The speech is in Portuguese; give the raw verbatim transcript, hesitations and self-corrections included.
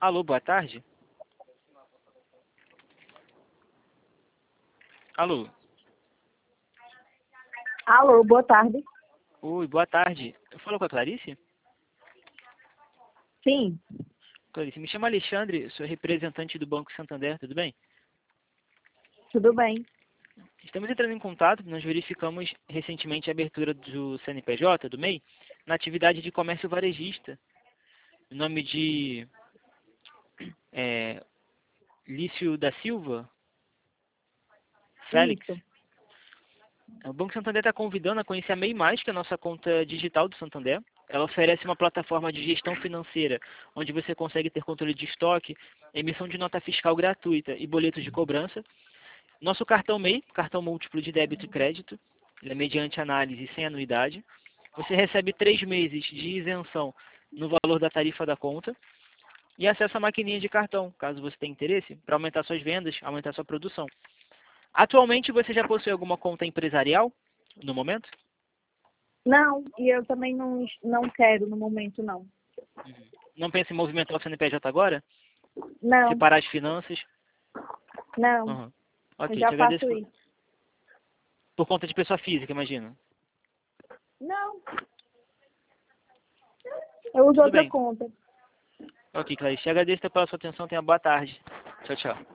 Alô, boa tarde. Alô. Alô, boa tarde. Oi, boa tarde. Eu falo com a Clarice? Sim, Clarice, me chama Alexandre, sou representante do Banco Santander, tudo bem? tudo bem. Estamos entrando em contato, nós verificamos recentemente a abertura do C N P J, do M E I, na atividade de comércio varejista, em nome de é, Lício da Silva, Félix. Isso. O Banco Santander está convidando a conhecer a M E I Mais, que é a nossa conta digital do Santander. Ela oferece uma plataforma de gestão financeira, onde você consegue ter controle de estoque, emissão de nota fiscal gratuita e boletos de cobrança. Nosso cartão M E I, cartão múltiplo de débito e crédito, ele é mediante análise sem anuidade. Você recebe três meses de isenção no valor da tarifa da conta e acesso à maquininha de cartão, caso você tenha interesse, para aumentar suas vendas, aumentar sua produção. Atualmente você já possui alguma conta empresarial no momento? Não, e eu também não, não quero no momento, não. Não pensa em movimentar o C N P J agora? Não, Separar as finanças? não, Uhum. eu Ok, já te agradeço faço por, isso. por conta de pessoa física, imagina. Não, eu uso Tudo outra bem. conta. Ok, Clarice, te agradeço pela sua atenção, tenha boa tarde. Tchau, tchau.